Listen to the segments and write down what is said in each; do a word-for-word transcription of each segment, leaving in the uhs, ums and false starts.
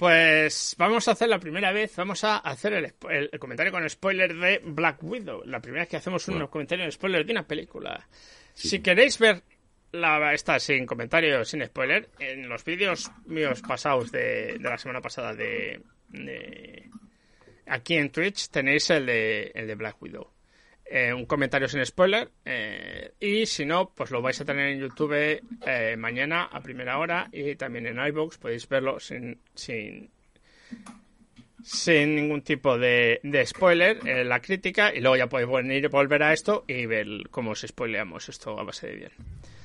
pues vamos a hacer la primera vez, vamos a hacer el, el, el comentario con spoiler de Black Widow. La primera vez que hacemos un bueno. comentario en spoiler de una película. Sí. Si queréis ver la esta sin comentario, sin spoiler, en los vídeos míos pasados de, de la semana pasada de, de aquí en Twitch tenéis el de, el de Black Widow. Eh, un comentario sin spoiler eh, y si no, pues lo vais a tener en YouTube eh, mañana a primera hora y también en iVoox podéis verlo sin sin, sin ningún tipo de, de spoiler, eh, la crítica, y luego ya podéis venir, volver a esto y ver cómo os spoileamos esto a base de bien.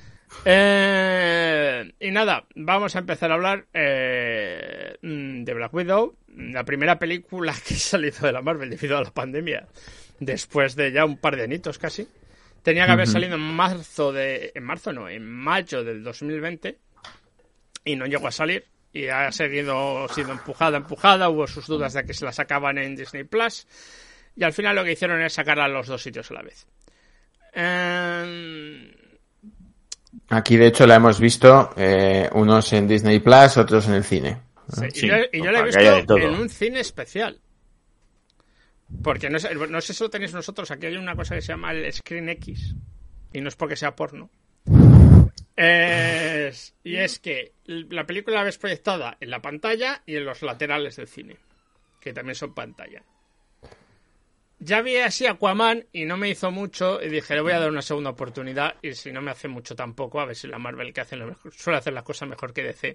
Eh, y nada, vamos a empezar a hablar eh, de Black Widow, la primera película que ha salido de la Marvel debido a la pandemia. Después de ya un par de añitos casi. Tenía que haber uh-huh. salido en marzo de... En marzo no, en mayo del dos mil veinte. Y no llegó a salir. Y ha seguido siendo empujada, empujada. Hubo sus dudas de que se la sacaban en Disney Plus. Y al final lo que hicieron es sacarla a los dos sitios a la vez. Eh... Aquí de hecho la hemos visto. Eh, unos en Disney Plus, otros en el cine. Sí, sí, y yo, y yo la he visto en un cine especial. Porque no sé, no sé si lo tenéis vosotros, aquí hay una cosa que se llama el Screen X, y no es porque sea porno. Es, y es que la película la ves proyectada en la pantalla y en los laterales del cine, que también son pantalla. Ya vi así Aquaman y no me hizo mucho, y dije, le voy a dar una segunda oportunidad, y si no me hace mucho tampoco, a ver si la Marvel que hace lo mejor, suele hacer las cosas mejor que D C.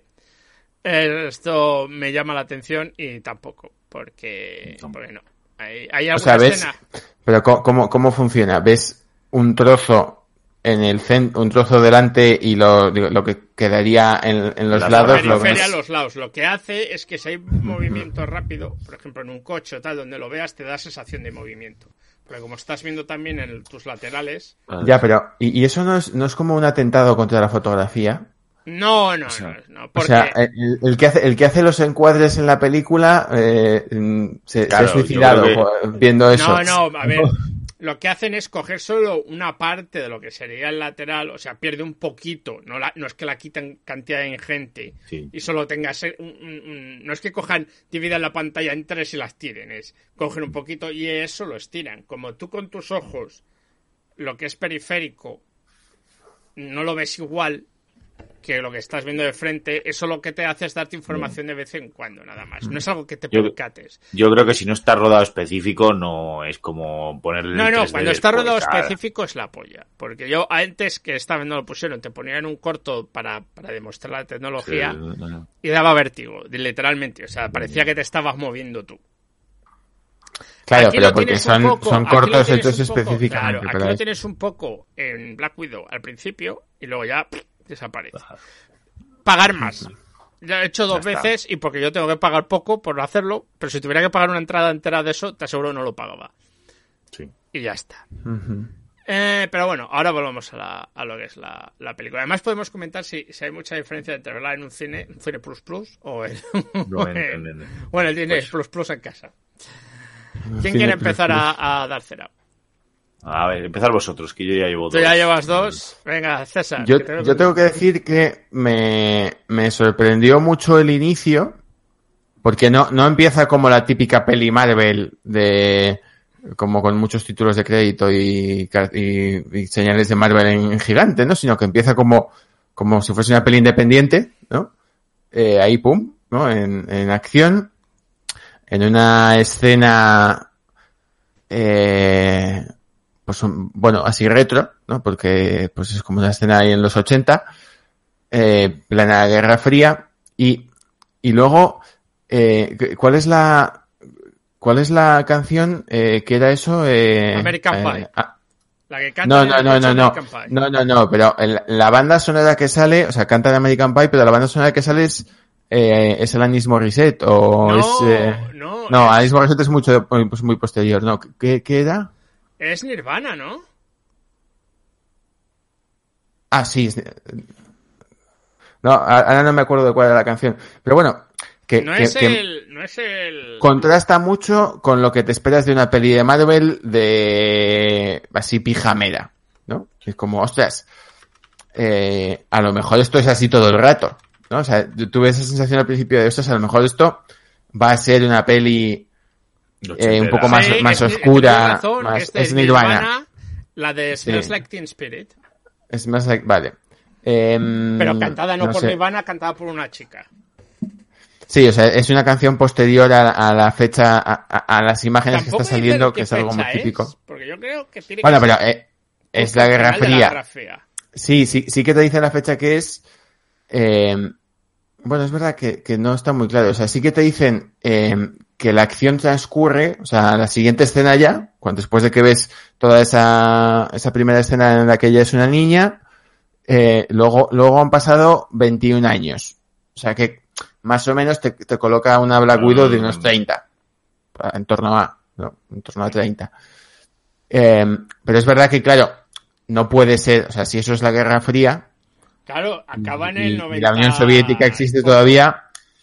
Esto me llama la atención y tampoco, porque, porque no. Hay, hay o sea, ¿ves? Escena... Pero ¿cómo, cómo funciona? ¿Ves un trozo en el centro, un trozo delante y lo, lo que quedaría en, en los la lados? Lo ves... a los lados. Lo que hace es que si hay movimiento rápido, por ejemplo en un coche o tal, donde lo veas te da sensación de movimiento. Porque como estás viendo también en tus laterales... Ya, pero ¿y, y eso no es, no es como un atentado contra la fotografía? No, no, o sea, no, no. Porque... O sea, el, el que hace el que hace los encuadres en la película eh, se, claro, se ha suicidado que... viendo eso. No, no, a ver, lo que hacen es coger solo una parte de lo que sería el lateral, o sea, pierde un poquito, no, la, no es que la quiten cantidad ingente sí. y solo tenga ser un, un, un, no es que cojan, dividan la pantalla en tres y las tiren, es cogen un poquito y eso lo estiran. Como tú con tus ojos, lo que es periférico, no lo ves igual que lo que estás viendo de frente, eso lo que te hace es darte información de vez en cuando, nada más. No es algo que te percates. Yo, yo creo que si no está rodado específico, no es como ponerle... No, no, cuando está rodado específico es la polla. Porque yo antes que estaba viendo lo pusieron, te ponían un corto para, para demostrar la tecnología sí, no, no. y daba vértigo, literalmente. O sea, parecía que te estabas moviendo tú. Claro, aquí pero porque son, poco, son cortos hechos específicamente. Claro, aquí lo tienes un poco en Black Widow al principio y luego ya... desaparece. Pagar más. Ya he hecho dos ya veces está. Y porque yo tengo que pagar poco por hacerlo, pero si tuviera que pagar una entrada entera de eso, te aseguro que no lo pagaba. Sí. Y ya está. Uh-huh. Eh, pero bueno, ahora volvemos a, la, a lo que es la, la película. Además podemos comentar si, si hay mucha diferencia entre verla en un cine, un cine plus plus o el, no, en, en, en, o en el cine pues, plus plus en casa. ¿Quién quiere empezar a, a dar cera? A ver, empezar vosotros, que yo ya llevo dos. Tú ya llevas dos. Venga, César. Yo, te yo tengo que decir que me, me sorprendió mucho el inicio, porque no, no empieza como la típica peli Marvel de como con muchos títulos de crédito y, y, y señales de Marvel en, en gigante, ¿no? Sino que empieza como, como si fuese una peli independiente, ¿no? Eh, ahí, pum, ¿no? En, en acción, en una escena, eh, pues un, bueno, así retro, ¿no? Porque pues es como una escena ahí en los ochenta, eh, plena Guerra Fría, y, y luego, eh, ¿cuál es la, cuál es la canción, eh, que era eso? Eh, American eh, Pie. Ah, la que canta no, no, no, no, no, no, no, no, pero el, la banda sonora que sale, o sea, canta de American Pie, pero la banda sonora que sale es, eh, es el Alanis Morissette, o no, es, eh, no, no, es... Alanis Morissette es mucho, pues muy posterior, ¿no? ¿Qué, qué era? Es Nirvana, ¿no? Ah, sí. Es... No, ahora no me acuerdo de cuál era la canción. Pero bueno, que, no, que, es que el, no es el... contrasta mucho con lo que te esperas de una peli de Marvel de así pijamera, ¿no? Es como, ostras, eh, a lo mejor esto es así todo el rato, ¿no? O sea, tuve esa sensación al principio de, ostras, a lo mejor esto va a ser una peli eh, un poco más, sí, más es, oscura, razón, más, este es Nirvana. Nirvana, la de Smells Sí. Like Teen Spirit. Es más, like, vale. Eh, Pero cantada no, no por sé. Nirvana, cantada por una chica. Sí, o sea, es una canción posterior a, a la fecha, a, a, a las imágenes que está saliendo, que es algo muy típico. Es, porque yo creo que tiene bueno, que pero ser eh, es la Guerra Fría. La Guerra Fría. Sí, sí, sí que te dice la fecha que es. Eh, bueno, es verdad que, que no está muy claro. O sea, sí que te dicen eh, que la acción transcurre, o sea, la siguiente escena ya, cuando después de que ves toda esa, esa primera escena en la que ella es una niña, eh, luego, luego han pasado veintiún años. O sea que más o menos te, te coloca una Black Widow de unos treinta. En torno a, no, en torno a treinta. Eh, pero es verdad que, claro, no puede ser, o sea, si eso es la Guerra Fría. Claro, acaba en y, el noventa. Y la Unión Soviética existe todavía.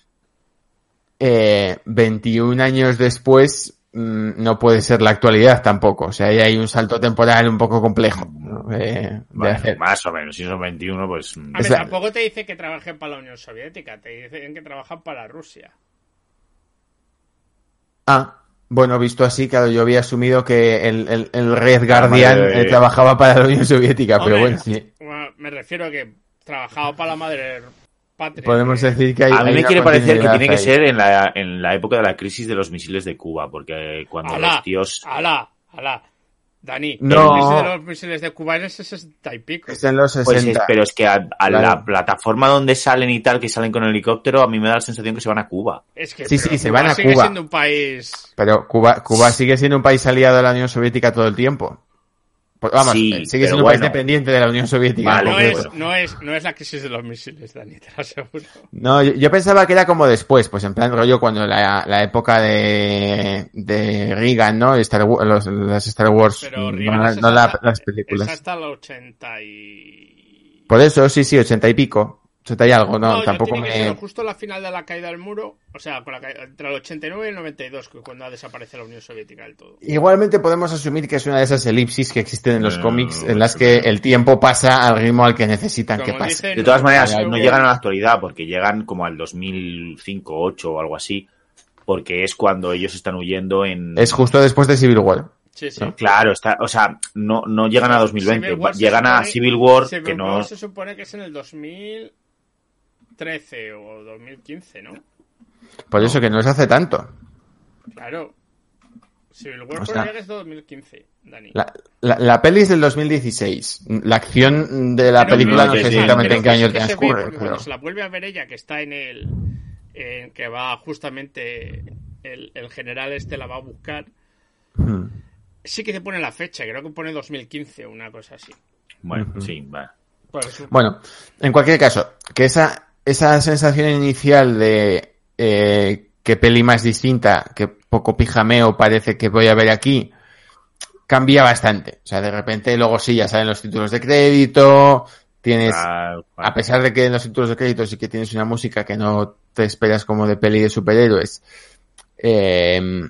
Eh, veintiún años después, mmm, no puede ser la actualidad tampoco. O sea, ahí hay un salto temporal un poco complejo, ¿no? eh, bueno, de hacer. Más o menos, si son veintiuno, pues. A ver, tampoco te dice que trabajen para la Unión Soviética, te dicen que trabajan para Rusia. Ah, bueno, visto así, claro, yo había asumido que el, el, el Red Guardian madre... eh, trabajaba para la Unión Soviética, Hombre, pero bueno, sí. Bueno, me refiero a que trabajaba para la madre patria. Podemos que... decir que hay. A mí hay me quiere parecer que tiene que ahí. ser en la, en la época de la crisis de los misiles de Cuba, porque cuando alá, los tíos. ¡Hala! ¡Hala! Dani, no. la crisis de los misiles de Cuba es sesenta y pico. Es en los sesenta. Pues es, pero es que a, a claro. la plataforma donde salen y tal, que salen con el helicóptero, a mí me da la sensación que se van a Cuba. Es que sí, sí, Cuba se van a sigue Cuba. siendo un país... Pero Cuba, Cuba sigue siendo un país aliado de la Unión Soviética todo el tiempo. Pues, vamos, sí, sigue siendo un bueno. país dependiente de la Unión Soviética. Vale, no, pero es, bueno. no, es, no es la crisis de los misiles, Dani, te lo aseguro. No, yo, yo pensaba que era como después, pues en plan rollo cuando la, la época de, de Reagan, ¿no? Star, los, las Star Wars, Pero no, Reagan no es la, hasta, las películas. Es hasta el ochenta y... Por eso, sí, sí, ochenta y pico. ochenta y algo, no, no tampoco tiene me... que ser justo la final de la caída del muro, o sea, con la caída, entre el ochenta y nueve y el noventa y dos, que cuando desaparece la Unión Soviética del todo. Igualmente podemos asumir que es una de esas elipsis que existen en los No, cómics, no, en las no, que no. el tiempo pasa al ritmo al que necesitan Como que pase. dicen, De todas maneras, Vale, no vale. llegan a la actualidad, porque llegan como al dos mil cinco, ocho o algo así, porque es cuando ellos están huyendo en... Es justo después de Civil War. Sí, sí. Claro, está, o sea, no, no llegan a dos mil veinte, Civil War llegan se a supone, Civil War, Civil que no... War se supone que es en el dos mil trece o dos mil quince, ¿no? Por No. eso que no se hace tanto. Claro. Civil War O por sea, allá es de dos mil quince, Dani. La, la, la peli es del dos mil dieciséis. La acción de la Pero película no, no sí, sé sí, exactamente pero en qué que sí año que se ve, transcurre. porque Pero... cuando se la vuelve a ver ella, que está en el... En que va justamente... El, el general este la va a buscar. Hmm. Sí que te pone la fecha, creo que pone dos mil quince o una cosa así. Bueno, Ujú. sí, va. Por eso- Bueno, en cualquier caso, que esa, esa sensación inicial de eh, que peli más distinta, que poco pijameo parece que voy a ver aquí, cambia bastante. O sea, de repente luego sí, ya salen los títulos de crédito, tienes, Ah, a pesar de que en los títulos de crédito sí que tienes una música que no te esperas como de peli de superhéroes, eh,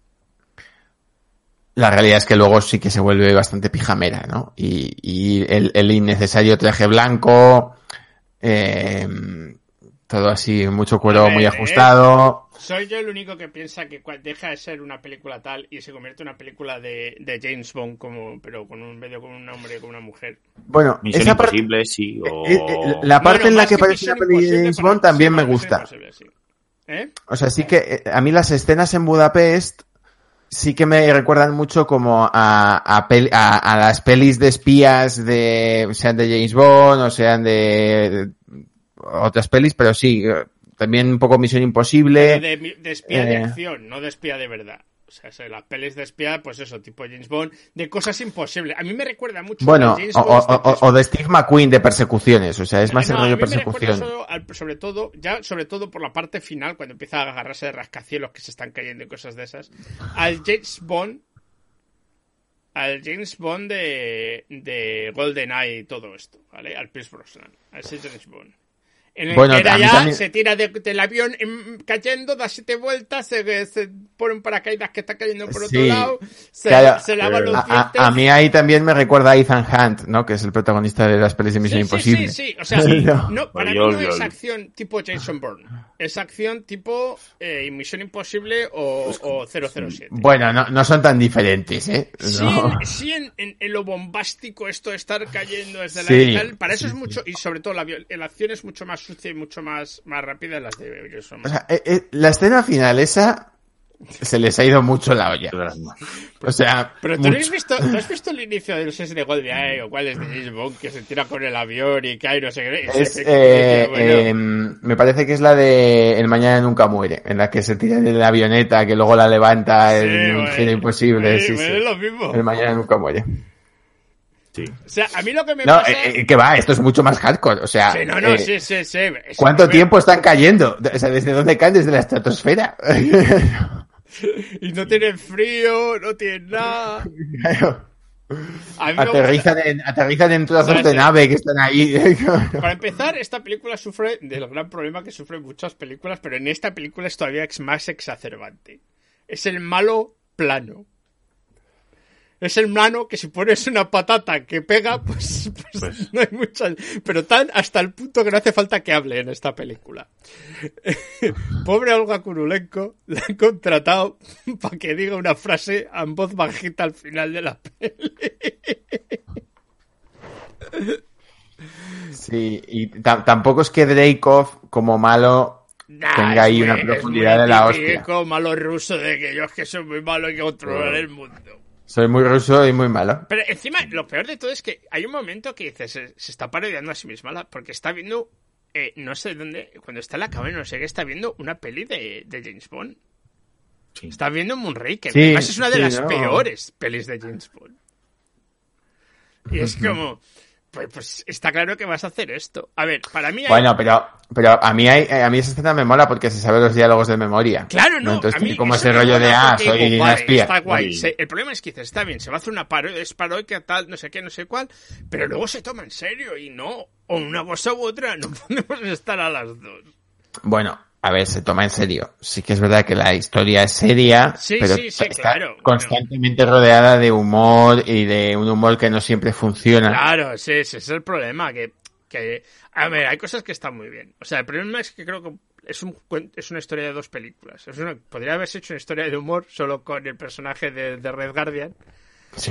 la realidad es que luego sí que se vuelve bastante pijamera, ¿no? Y, y el, el innecesario traje blanco, eh, todo así, mucho cuero A ver, muy ¿eh? ajustado. Soy yo el único que piensa que cua- deja de ser una película tal y se convierte en una película de, de James Bond, como, pero con un medio con un hombre y con una mujer. Bueno, Misión esa parte, Imposible, sí, o... eh, eh, la parte Bueno, en la más que que parece una Misión peli de Imposible, James para- Bond también sí, me para Misión gusta. Imposible, sí. ¿Eh? O sea, sí que eh, a mí las escenas en Budapest sí que me recuerdan mucho como a, a, pel- a, a las pelis de espías de, sean de James Bond o sean de, de otras pelis, pero sí, eh, también un poco Misión Imposible. De, de- de espía de eh, acción, no de espía de verdad. O sea, eso, las pelis de espía, pues eso, tipo James Bond, de cosas imposibles. A mí me recuerda mucho Bueno, al James o, Bond o, o, o de Steve McQueen de persecuciones, o sea, es más el No, a rollo mí me recuerda persecución. eso al- sobre todo, ya sobre todo por la parte final, cuando empieza a agarrarse de rascacielos que se están cayendo y cosas de esas, al James Bond, al James Bond de, de GoldenEye y todo esto, ¿vale? Al Pierce Brosnan, a ese James Bond. En el Bueno, que era a mí ya también- se tira de- del avión em, cayendo, da siete vueltas, se, se pone un paracaídas que está cayendo por otro Sí, lado, se, claro, se lava los a, dientes. a- a mí ahí también me recuerda a Ethan Hunt, ¿no? Que es el protagonista de las pelis de Misión Sí, Imposible. sí, sí, sí. O sea, No. no, para Yo- mí no yo- es acción tipo Jason Bourne. Es acción tipo eh, Misión Imposible o, o cero cero siete. Bueno, no, no son tan diferentes, ¿eh? Sí, No. en, sí en, en- en lo bombástico esto de estar cayendo desde la Sí, aire y tal, para eso sí, es mucho, y sobre todo la, viol- la acción es mucho más sucia y mucho más, más rápida en las de Jason O Bourne. sea, eh, eh, la escena final esa se les ha ido mucho la olla. O sea, Pero tú no mucho. has visto, ¿tú has visto el inicio de no sé si de GoldenEye o cuál es de James Bond que se tira con el avión y cae no sé qué? Es, Ese- eh, bueno, eh, me parece que es la de El Mañana Nunca Muere, en la que se tira de la avioneta, que luego la levanta sí, en un bueno, giro imposible. sí, Sí, bueno, sí. es lo mismo. El Mañana Nunca Muere. Sí. O sea, a mí lo que me No, pasa... eh, eh, que va, esto es mucho más hardcore. O sea, Sí, no, no, eh, sí, sí, sí. Es- ¿cuánto a ver, tiempo están cayendo? O sea, ¿desde dónde caen? Desde la estratosfera. Y no tienen frío, no tienen nada. Claro. A mí me Aterrizan en, aterrizan en trozos ¿Sabes? de nave que están ahí. Para empezar, esta película sufre del gran problema que sufren muchas películas, pero en esta película es todavía ex- más exacerbante. Es el malo plano. Es el malo que si pones una patata que pega, pues, pues Pues- no hay muchas. Pero tan hasta el punto que no hace falta que hable en esta película. Pobre Olga Kurylenko la han contratado para que diga una frase en voz bajita al final de la peli. Sí, y ta- tampoco es que Dreykov, como malo, Nah, tenga ahí es una muy- profundidad es muy de la típico hostia. malo ruso de que yo es que soy muy malo y que controlar el mundo. Soy muy ruso y muy malo. Pero encima, lo peor de todo es que hay un momento que dices, se, se está parodiando a sí misma, la- porque está viendo, eh, no sé dónde, cuando está en la cama, no sé qué, está viendo una peli de, de James Bond. Sí. Está viendo Moonraker. Sí, Además es una de sí, las no. peores pelis de James Bond. Y es como, pues, pues está claro que vas a hacer esto. A ver, para mí hay... Bueno, pero, pero a mí hay, a mí esa escena me mola porque se sabe los diálogos de memoria. Claro, no, Entonces a mí tiene como eso ese me rollo de, mola ah, porque soy digo, una vale, espía. está guay. Muy- Se- el problema es que dices, está bien, se va a hacer una parodia, es parodia tal, no sé qué, no sé cuál, pero luego se toma en serio y no, o una cosa u otra, no podemos estar a las dos. Bueno, a ver, se toma en serio. Sí que es verdad que la historia es seria, Sí, pero sí, sí, está claro, constantemente rodeada de humor y de un humor que no siempre funciona. Claro, sí, ese es el problema, que, que, a ver, hay cosas que están muy bien. O sea, el problema es que creo que es, un, cuen- es una historia de dos películas. Es una- podría haberse hecho una historia de humor solo con el personaje de, de Red Guardian. Sí.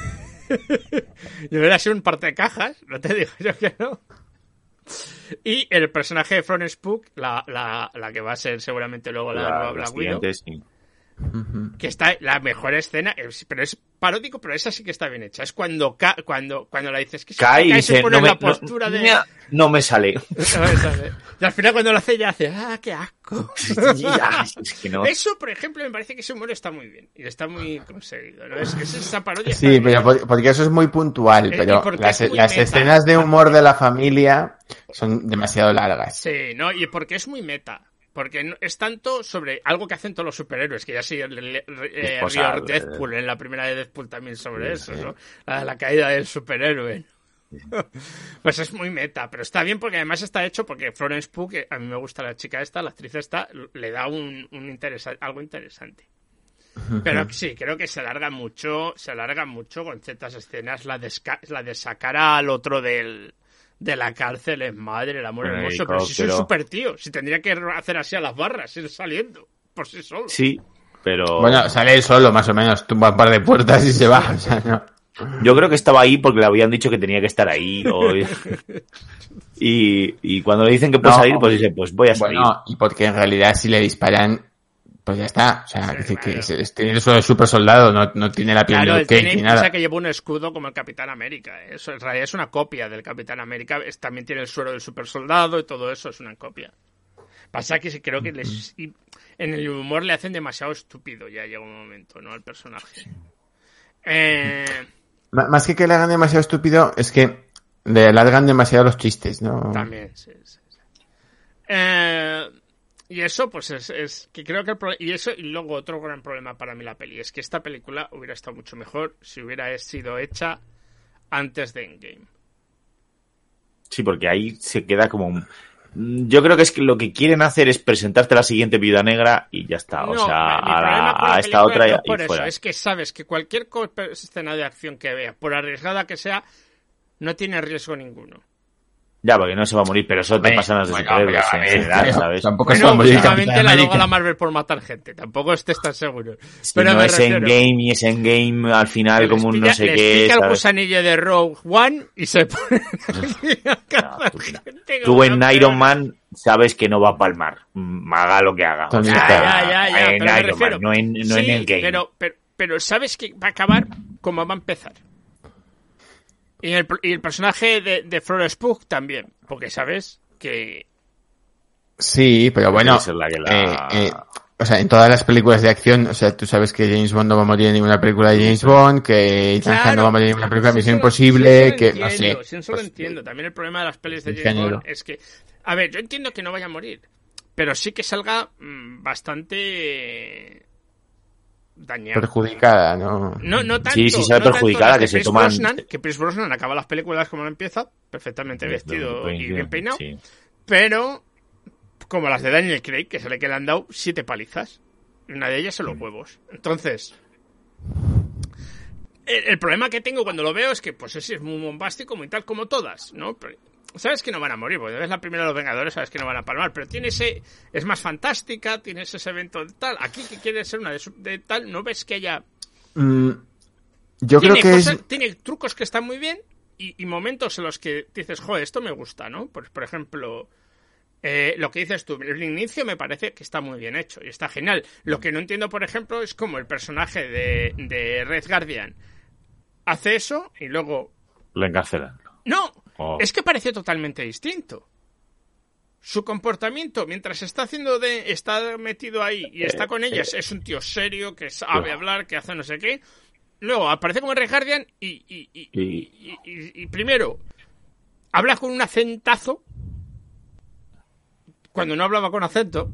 Y hubiera sido un parte de cajas, no te digo yo que no. Y el personaje de Florence Pugh, la, la, la que va a ser seguramente luego la, La- nueva las Black Widow, siguientes, sí. que está la mejor escena, es- pero es paródico, pero esa sí que está bien hecha. Es cuando ca- cuando cuando la dices que se Cae y cae, se dice, pone no en me, la postura no, de mira, no me sale. y al final cuando lo hace ya hace, ah, qué asco. Ya, es que no. Eso, por ejemplo, me parece que ese humor está muy bien y está muy conseguido, ¿no? Es, es esa parodia. está Sí, bien pero hecha. por- porque eso es muy puntual, Eh, y pero porque las, es muy las meta. escenas de humor de la familia son demasiado largas. Sí, ¿no? Y porque es muy meta. Porque no- es tanto sobre algo que hacen todos los superhéroes, que ya sí, el- el- eh, Esposar, Río Deadpool, en la primera de Deadpool también sobre eso, ¿no? La, la caída del superhéroe. Pues es muy meta, pero está bien porque además está hecho porque Florence Pugh, que a mí me gusta la chica esta, la actriz esta, le da un, un interesa- algo interesante. Pero sí, creo que se alarga mucho, se alarga mucho con ciertas escenas, la de, esca- la de sacar al otro del... de la cárcel es madre, el amor Con el hermoso, pero si soy helicóptero. súper tío, si tendría que hacer así a las barras, ir saliendo por sí solo. Sí, pero Bueno, sale él solo, más o menos, tumba un par de puertas y se va. O sea, no. yo creo que estaba ahí porque le habían dicho que tenía que estar ahí. o- y, y cuando le dicen que puede No, salir, pues dice, pues voy a salir. Bueno, y porque en realidad si le disparan, pues ya está. O sea, Sí, dice que claro. es, es- tiene eso de super soldado, no, no tiene la piel Claro, de él Cake tiene, ni piensa nada. que lleva un escudo como el Capitán América. ¿eh? Eso en realidad es una copia del Capitán América. Es- también tiene el suero del super soldado y todo eso es una copia. Pasa que sí creo que les, y en el humor le hacen demasiado estúpido, ya llega un momento, ¿no? Al personaje. Eh, M- Más que que le hagan demasiado estúpido, es que le alargan demasiado los chistes, ¿no? También, sí, sí, sí. Eh, y eso, pues es, es que creo que el pro- y eso, y luego otro gran problema para mí la peli, es que esta película hubiera estado mucho mejor si hubiera sido hecha antes de Endgame. Sí, porque ahí se queda como un- Yo creo que es que lo que quieren hacer es presentarte la siguiente Viuda Negra y ya está. O no, sea, mi a, la, a esta otra no y por fuera. Eso, es que sabes que cualquier escena de acción que veas, por arriesgada que sea, no tiene riesgo ninguno. Ya, porque no se va a morir, pero eso te pasa en las de bueno, superhéroes pero, en general, ¿sabes? Tampoco bueno, se va a morir últimamente Capitán la América. loga la Marvel por matar gente, tampoco estés tan seguro. Si pero no me es refiero, Endgame y es Endgame al final les como un pilla- no sé les qué, pica el ¿sabes? gusanillo de Rogue One y se pone a cazar tú- gente Tú como en una Iron peona. Man sabes que no va a palmar, mm, haga lo que haga. O Tony sea, Stark. Ya, ya, ya, en pero me Iron refiero. Man, no en, no sí, en Endgame. pero, pero, pero sabes que va a acabar como va a empezar. Y el, y el personaje de, de Florence Pugh también, porque sabes que... Sí, pero bueno, Puede ser la que la- eh, eh, o sea, en todas las películas de acción, o sea, tú sabes que James Bond no va a morir en ninguna película de James Bond, que Ethan Hunt no va a morir en ninguna película de Misión sí, Imposible, sí, que sí, no sé. entiendo, sí, eso lo Pues, entiendo. También el problema de las pelis de el James género. Bond es que... A ver, yo entiendo que no vaya a morir, pero sí que salga mmm, bastante... dañado. perjudicada, ¿no? No, no tanto. Sí, sí, se ve no tanto perjudicada, las de que se Pierce toman- Brosnan, que Pierce Brosnan acaba las películas como empieza, perfectamente vestido y bien peinado, Sí. pero como las de Daniel Craig, que se le quedan dado siete palizas. Una de ellas en los huevos. Entonces, el, el problema que tengo cuando lo veo es que, pues sí, es muy bombástico, muy tal como todas, ¿no? Pero, sabes que no van a morir, porque ves la primera de los Vengadores, sabes que no van a palmar, pero tiene ese, es más fantástica, tienes ese evento de tal, aquí que quiere ser una de, su- de tal, no ves que haya... Mm, yo tiene creo que cosas- es... tiene trucos que están muy bien y, y momentos en los que dices, joder, esto me gusta, ¿no? Por, por ejemplo, eh, lo que dices tú, el inicio me parece que está muy bien hecho y está genial. Lo que no entiendo, por ejemplo, es cómo el personaje de, de Red Guardian hace eso y luego... Lo encarcelan. ¡No! Oh. Es que parece totalmente distinto. Su comportamiento, mientras está haciendo de... está metido ahí y está con ellas, es un tío serio, que sabe hablar, que hace no sé qué. Luego aparece como Red Guardian y, y, y, y, y, y, y primero habla con un acentazo cuando no hablaba con acento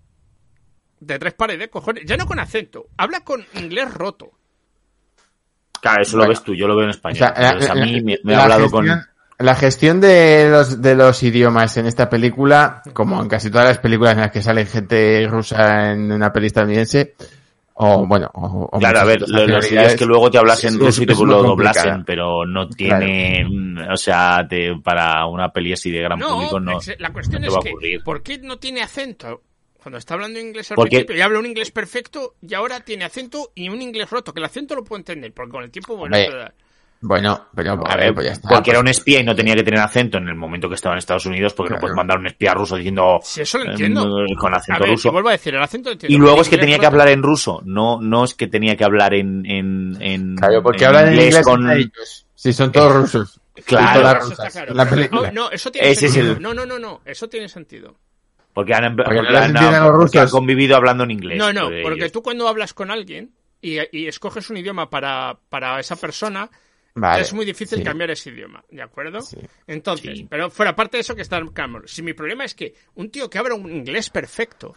de tres paredes, cojones, ya no con acento, habla con inglés roto. Claro, eso Bueno, lo ves tú, yo lo veo en español. O sea, la, Entonces, a la- mí me, me la ha hablado gestión, con... la gestión de los, de los idiomas en esta película, como en casi todas las películas en las que sale gente rusa en una peli estadounidense, o bueno, o, o Claro, a muchas ver, otras lo, lo suyo es nacionalidades, que luego te hablas en es- ruso y es te muy lo complicada. doblasen, pero no tiene... mm, O sea, te- para una peli así de gran No, público no, ex- la cuestión no te es va a que, ocurrir. ¿por qué no tiene acento? Cuando está hablando inglés al Porque- principio y habla un inglés perfecto y ahora tiene acento y un inglés roto, que el acento lo puedo entender, porque con el tiempo, bueno, Hombre, te da- Bueno, pero a A ver, ver, pues ya está. porque era pues- un espía y no tenía que tener acento en el momento que estaba en Estados Unidos, porque Claro. no puedes mandar un espía ruso diciendo Si eso lo eh, entiendo. con A acento ver, ruso. y vuelvo a decir, el acento lo entiendo. Y luego pero es que el tenía inglés que roto- hablar en ruso, no no es que tenía que hablar en en, en Claro, porque en hablan en inglés con entre ellos. Sí, son todos rusos. Claro, Y todas eso está rusas claro. en la Pero- película. oh, no, eso tiene Ese es sentido. el- No, no, no, no, eso tiene sentido. porque han, porque no les han- entienden los porque han rusos. convivido hablando en inglés. No, no, pues, porque ellos. tú cuando hablas con alguien y, y escoges un idioma para, para esa persona, Vale, es muy difícil sí. cambiar ese idioma, ¿de acuerdo? Sí. Entonces, Sí. pero fuera parte de eso que está claro. Si mi problema es que un tío que habla un inglés perfecto,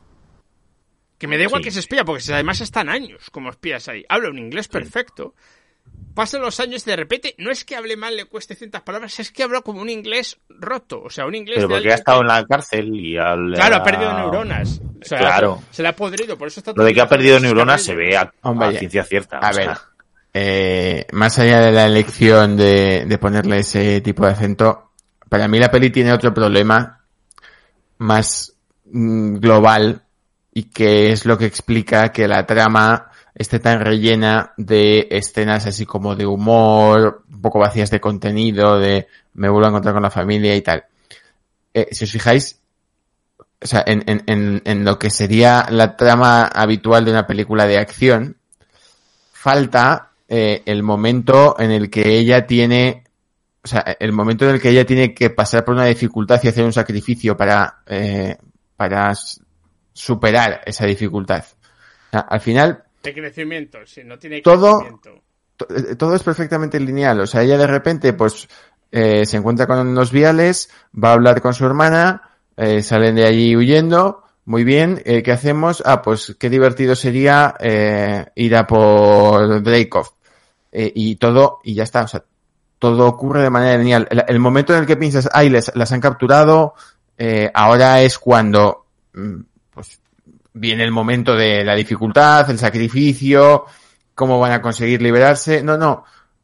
que me da igual Sí. que se espía, porque si además están años como espías ahí, habla un inglés perfecto, pasan los años y de repente, no es que hable mal, le cueste ciertas palabras, es que habla como un inglés roto, o sea, un inglés Pero de porque ha alguien estado que- en la cárcel y al, Claro, ha perdido neuronas. O sea, Claro. se le ha podrido, por eso está Lo de que ha perdido neuronas se descarrillo. ve a, Hombre, a ciencia cierta. A o sea, ver, eh, más allá de la elección de, de ponerle ese tipo de acento, para mí la peli tiene otro problema más mm, global y que es lo que explica que la trama esté tan rellena de escenas así como de humor, un poco vacías de contenido, de me vuelvo a encontrar con la familia y tal. Eh, si os fijáis, o sea, en, en, en, en lo que sería la trama habitual de una película de acción, falta eh, el momento en el que ella tiene, o sea, el momento en el que ella tiene que pasar por una dificultad y hacer un sacrificio para, eh, para s- superar esa dificultad. O sea, al final, De crecimiento, si no tiene Todo- crecimiento. to- eh, todo es perfectamente lineal. O sea, ella de repente, pues, eh, se encuentra con los viales, va a hablar con su hermana, eh, salen de allí huyendo. Muy bien, eh, ¿qué hacemos? Ah, pues qué divertido sería eh, ir a por Dreykov. Eh, y todo, y ya está, o sea, todo ocurre de manera lineal. El, el momento en el que piensas, ay, les, las han capturado, eh, ahora es cuando pues viene el momento de la dificultad, el sacrificio, cómo van a conseguir liberarse. No, no.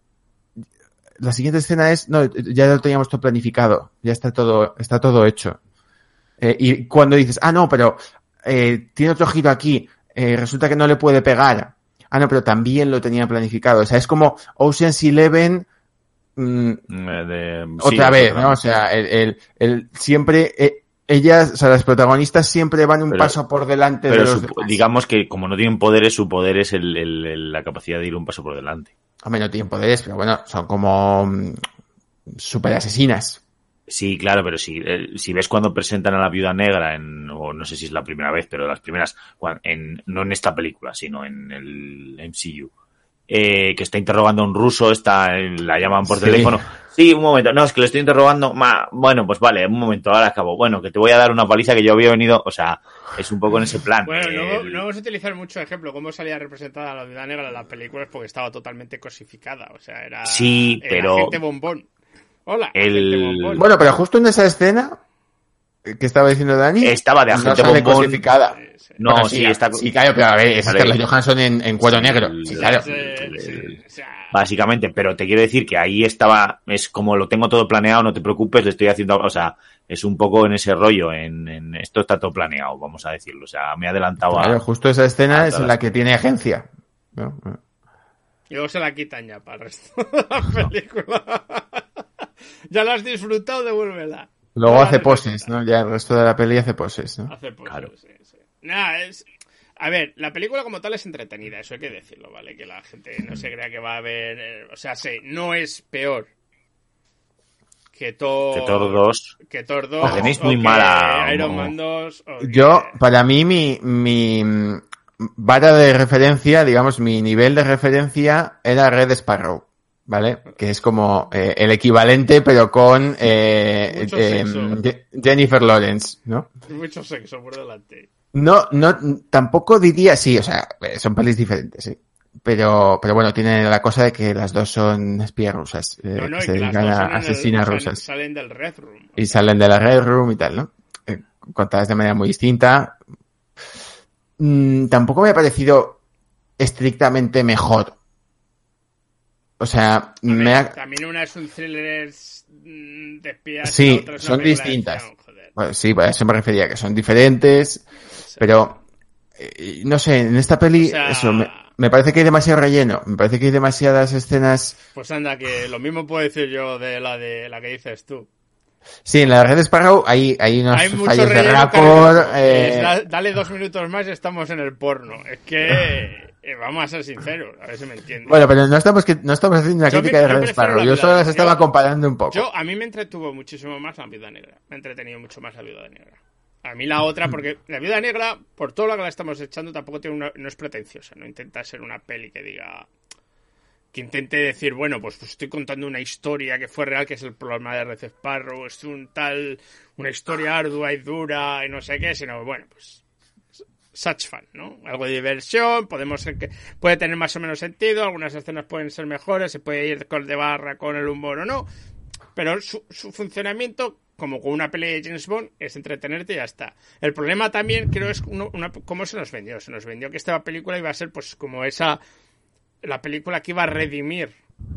La siguiente escena es, no, ya lo teníamos todo planificado, ya está todo, está todo hecho. Eh, y cuando dices, ah, no, pero eh, tiene otro giro aquí, eh, resulta que no le puede pegar. Ah, no, pero también lo tenía planificado. O sea, es como Ocean's Eleven mmm, de, otra sí, vez, otra ¿no? O sea, el, el, el siempre, eh, ellas, o sea, las protagonistas siempre van un pero, paso por delante pero de los su, demás. digamos que como no tienen poderes, su poder es el, el, el, la capacidad de ir un paso por delante. Hombre, no tienen poderes, pero bueno, son como um, super asesinas. Sí, claro, pero si, eh, si ves cuando presentan a la Viuda Negra, en, o no sé si es la primera vez, pero las primeras, en, no en esta película, sino en el M C U, eh, que está interrogando a un ruso, está, la llaman por sí. teléfono. Sí, un momento, no, es que lo estoy interrogando, ma, bueno, pues vale, un momento, ahora acabo. Bueno, que te voy a dar una paliza que yo había venido, o sea, es un poco en ese plan. Bueno, eh, no, no vamos a utilizar mucho ejemplo cómo salía representada la Viuda Negra en las películas porque estaba totalmente cosificada, o sea, era, sí, era pero gente bombón. Hola, el... gente bombón. Bueno, pero justo en esa escena que estaba diciendo Dani, estaba de no agente sale bombón. cosificada. Sí, sí. No, bueno, sí, sí, está... Sí, claro, pero a ver, es vale. Scarlett Johansson en, en cuero sí, negro. el, Sí, claro. Sí, el, sí, el, o sea... Básicamente, pero te quiero decir que ahí estaba, es como lo tengo todo planeado, no te preocupes, le estoy haciendo, o sea, es un poco en ese rollo, en, en esto está todo planeado, vamos a decirlo, o sea, me he adelantado claro, a... justo esa escena a es la que tiene agencia, ¿no? Y luego se la quitan ya para el resto de la película. Ya la has disfrutado, devuélvela. Luego no hace poses, ¿no? Ya el resto de la peli hace poses, ¿no? Hace poses, claro. sí, sí. Nada, es... A ver, la película como tal es entretenida, eso hay que decirlo, ¿vale? Que la gente no se crea que va a ver... Eh, o sea, sí, no es peor que Thor... Que Thor dos. Que Thor dos. La tenéis o muy que mala. Iron No. Man dos. O Yo, que... para mí, mi, mi vara de referencia, digamos, mi nivel de referencia era Red Sparrow, ¿vale? Que es como eh, el equivalente, pero con eh, Mucho eh, sexo. Jennifer Lawrence, ¿no? Mucho sexo por delante. No, no, tampoco diría, sí, o sea, son pelis diferentes, sí. Pero, pero bueno, tiene la cosa de que las dos son espías rusas, eh, No, no, que y se que las dedican dos a son en el- asesinas salen- rusas. Salen del Red Room. Y salen de la Red Room y tal, ¿no? Eh, contadas de manera muy distinta. Mm, tampoco me ha parecido estrictamente mejor. O sea, Hombre, me ha... También una es un thriller mm, de espías. Sí, y la otra es una son película de distintas. acción, joder. Bueno, sí, a eso me refería, que son diferentes, Sí. pero eh, no sé, en esta peli, O sea- eso, me, me parece que hay demasiado relleno, me parece que hay demasiadas escenas. Pues anda, que lo mismo puedo decir yo de la de la que dices tú. Sí, en la Red Sparrow hay, hay unos Hay mucho fallos de relleno, rapport. cariño. eh, Es, da- dale dos minutos más y estamos en el porno. Es que eh, vamos a ser sinceros, a ver si me entiendes. Bueno, pero no estamos, que, no estamos haciendo una Yo crítica me- de yo Red prefiero Sparrow, la yo Viuda solo las Negra. estaba Yo- comparando un poco. Yo, a mí me entretuvo muchísimo más la Viuda Negra. Me ha entretenido mucho más la Viuda Negra. A mí la otra, porque la Viuda Negra, por todo lo que la estamos echando, tampoco tiene una, no es pretenciosa. No intenta ser una peli que diga... Que intente decir, bueno, pues, pues estoy contando una historia que fue real, que es el problema de Red Sparrow, es un tal... Una historia ardua y dura y no sé qué, sino, bueno, pues... Such fun, ¿no? Algo de diversión, podemos ser que puede tener más o menos sentido, algunas escenas pueden ser mejores, se puede ir con de barra con el humor o no, pero su, su funcionamiento, como con una peli de James Bond, es entretenerte y ya está. El problema también, creo, es una, una, cómo se nos vendió. Se nos vendió que esta película iba a ser, pues, como esa... La película que iba a redimir,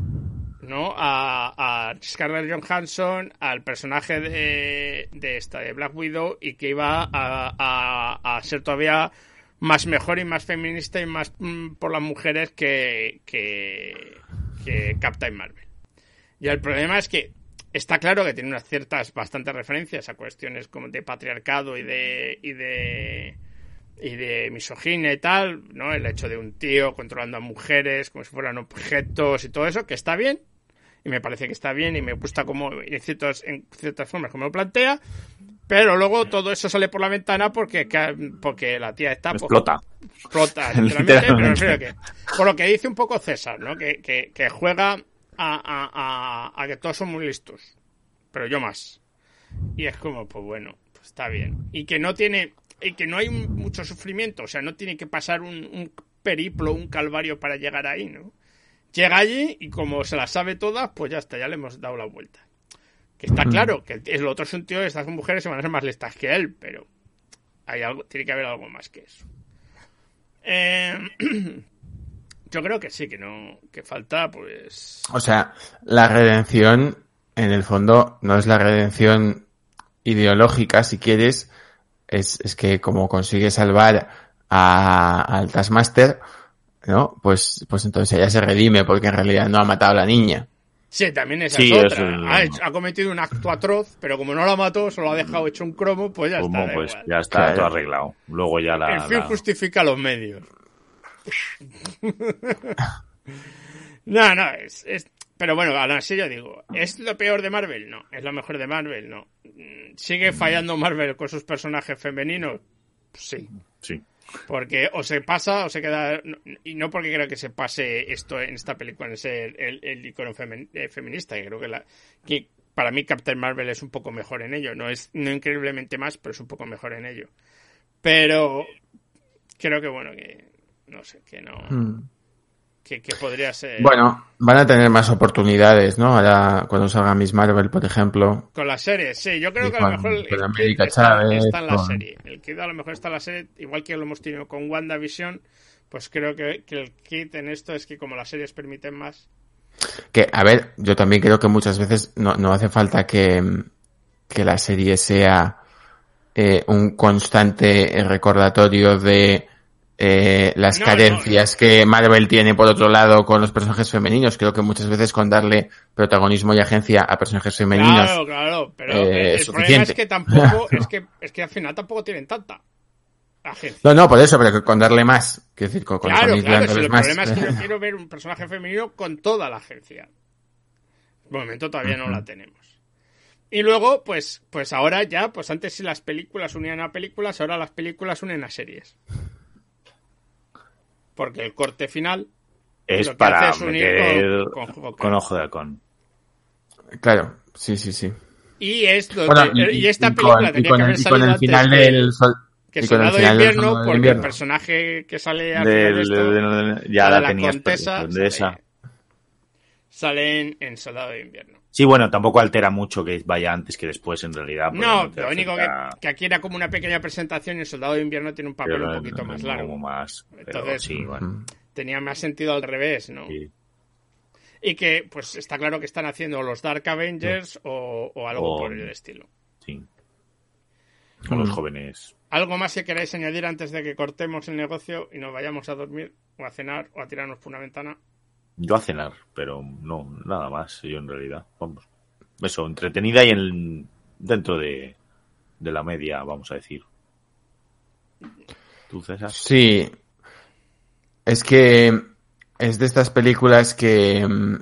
¿no? A, a Scarlett Johansson, al personaje de, de esta, de Black Widow, y que iba a, a, a ser todavía más mejor y más feminista y más mm, por las mujeres que, que, que Captain Marvel. Y el problema es que está claro que tiene unas ciertas, bastantes referencias a cuestiones como de patriarcado y de... Y de y de misoginia y tal, ¿no? El hecho de un tío controlando a mujeres como si fueran objetos y todo eso, que está bien, y me parece que está bien, y me gusta como en, ciertos, en ciertas formas como lo plantea, pero luego todo eso sale por la ventana porque, porque la tía está... Explota. Explota, literalmente, pero me refiero a que, por lo que dice un poco César, ¿no? Que, que, que juega a, a, a, a que todos son muy listos, pero yo más. Y es como, pues bueno, pues está bien. Y que no tiene... Y que no hay mucho sufrimiento, o sea, no tiene que pasar un, un periplo, un calvario para llegar ahí, ¿no? Llega allí y como se las sabe todas, pues ya está, ya le hemos dado la vuelta. Que está claro que el otro es un tío de estas mujeres se van a ser más listas que él, pero hay algo, tiene que haber algo más que eso. Eh, yo creo que sí, que no, que falta, pues. O sea, la redención, en el fondo, no es la redención ideológica, si quieres, es, es que como consigue salvar a, al Taskmaster, ¿no? Pues, pues entonces ella se redime porque en realidad no ha matado a la niña. Sí, también esa sí, es otra. es el... ha, hecho, ha cometido un acto atroz, pero como no la mató, solo ha dejado hecho un cromo, pues ya Como, está. Pues igual. ya está claro. todo arreglado. Luego ya la... El fin la... justifica los medios. no, no, es, es... Pero bueno, aún así yo digo, ¿es lo peor de Marvel? No. ¿Es lo mejor de Marvel? No. ¿Sigue fallando Marvel con sus personajes femeninos? Sí. Sí. Porque o se pasa o se queda... Y no porque creo que se pase esto en esta película en ser el, el icono femen, eh, feminista. Que creo que, la, que para mí Captain Marvel es un poco mejor en ello. No es no increíblemente más, pero es un poco mejor en ello. Pero creo que bueno, que no sé, que no... Hmm. Que, que podría ser... Bueno, van a tener más oportunidades, ¿no? Ahora, cuando salga Miss Marvel, por ejemplo. Con la serie, sí. Yo creo que a lo mejor el, el América kit está, Chávez, está en la con... serie. El kit a lo mejor está en la serie, igual que lo hemos tenido con WandaVision, pues creo que, que el kit en esto es que como las series permiten más... Que, a ver, yo también creo que muchas veces no, no hace falta que, que la serie sea eh, un constante recordatorio de... Eh, las no, carencias no, no. que Marvel tiene por otro lado con los personajes femeninos. Creo que muchas veces con darle protagonismo y agencia a personajes femeninos claro, claro, pero eh, el, el problema es que tampoco es que es que al final tampoco tienen tanta agencia. No, no, por eso, pero con darle más, quiero decir, con, claro, con claro, si el más. problema es que yo quiero ver un personaje femenino con toda la agencia. De momento todavía uh-huh. no la tenemos. Y luego, pues, pues ahora ya, pues antes si las películas unían a películas, ahora las películas unen a series. Porque el corte final es lo que para hace es unir meter con, con, con ojo de halcón. Claro, sí, sí, sí. Y esto bueno, y, y, y esta y película con, tenía con que el, haber salido con el antes final que, del sol, que y con Soldado el de final Invierno, del porque invierno. el personaje que sale al de, final de esto, de, de, de, ya de la, la tenías Contesa, de esa. Sale, sale en, en Soldado de Invierno. Sí, bueno, tampoco altera mucho que vaya antes que después, en realidad. No, lo único que, que aquí era como una pequeña presentación y el Soldado de Invierno tiene un papel pero un poquito no, más no, largo. Más, pero entonces, sí, bueno. tenía más sentido al revés, ¿no? Sí. Y que, pues, está claro que están haciendo los Dark Avengers sí. o, o algo o, por el estilo. Sí. Con mm. los jóvenes. ¿Algo más que queráis añadir antes de que cortemos el negocio y nos vayamos a dormir o a cenar o a tirarnos por una ventana? Yo a cenar, pero no, nada más, yo en realidad. Vamos. Eso, entretenida y en, dentro de, de la media, vamos a decir. ¿Tú, César? Sí. Es que es de estas películas que...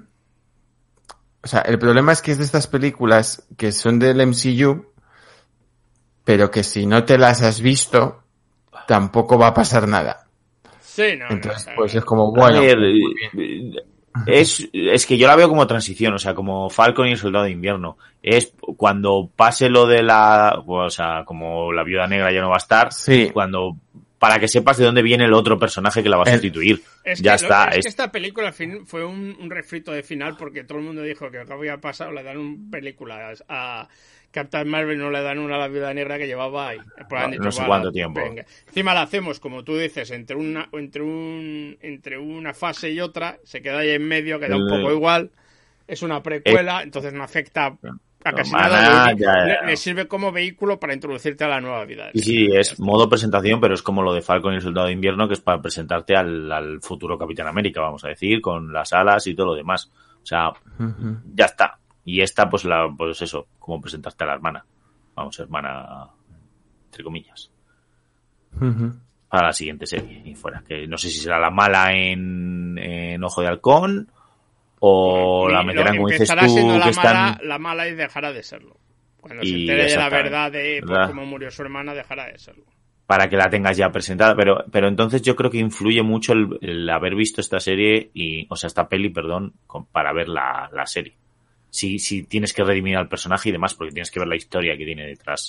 O sea, el problema es que es de estas películas que son del M C U, pero que si no te las has visto, tampoco va a pasar nada. Sí, no. Entonces, no, no, pues no. es como, bueno... Ver, es, es que yo la veo como transición, o sea, como Falcon y el Soldado de Invierno. Es cuando pase lo de la... O sea, como la Viuda Negra ya no va a estar, sí. cuando... Para que sepas de dónde viene el otro personaje que la va a sustituir. Es ya que, está. Lo, es, es que esta película al fin fue un, un refrito de final porque todo el mundo dijo que acá había pasado, le dan un película a Captain Marvel, no le dan una a la Viuda Negra que llevaba ahí. No, dicho, no sé cuánto tiempo. Venga. Encima la hacemos, como tú dices, entre una entre un entre una fase y otra, se queda ahí en medio, queda un poco igual. Es una precuela, eh, entonces no afecta... A casi no, nada, le, ya, ya. Le, le sirve como vehículo para introducirte a la nueva vida. Sí, sí, es modo presentación, pero es como lo de Falcon y el Soldado de Invierno, que es para presentarte al, al futuro Capitán América, vamos a decir, con las alas y todo lo demás. O sea, uh-huh. ya está. Y esta, pues, la, pues eso, como presentarte a la hermana. Vamos, hermana, entre comillas. Uh-huh. Para la siguiente serie. Y fuera, que no sé si será la mala en, en Ojo de Halcón, o la meterán, como dices tú, siendo la que mala, están... la mala y dejará de serlo. Cuando y se entere de la verdad de pues, cómo murió su hermana, dejará de serlo. Para que la tengas ya presentada, pero pero entonces yo creo que influye mucho el, el haber visto esta serie, y o sea, esta peli, perdón, con, para ver la, la serie. Si, si tienes que redimir al personaje y demás, porque tienes que ver la historia que tiene detrás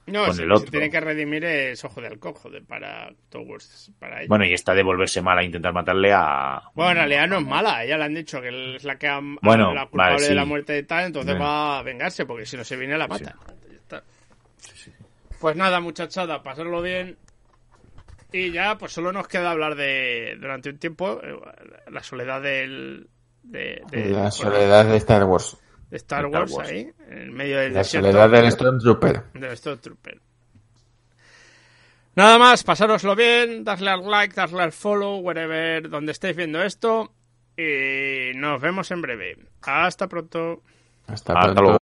No, con si, el si otro. tiene que redimir es ojo de halcón, joder, para Towards, para ella. Bueno, y esta de volverse mala e intentar matarle a... Bueno, en realidad no es mala, ella le han dicho que es la que ha, Bueno, la culpable vale, sí. de la muerte de tal, entonces Bien. va a vengarse, porque si no se viene la mata. Sí. Ya está. Pues nada, muchachada, pasarlo bien. Y ya, pues solo nos queda hablar de, durante un tiempo, eh, la soledad del... De, de- La bueno, soledad de Star Wars. de Star Star Wars, Wars. ahí, en medio del La desierto. soledad del Stormtrooper. Del Stormtrooper. Nada más, pasároslo bien, darle al like, darle al follow, wherever, donde estéis viendo esto. Y nos vemos en breve. Hasta pronto. Hasta Hasta pronto. luego.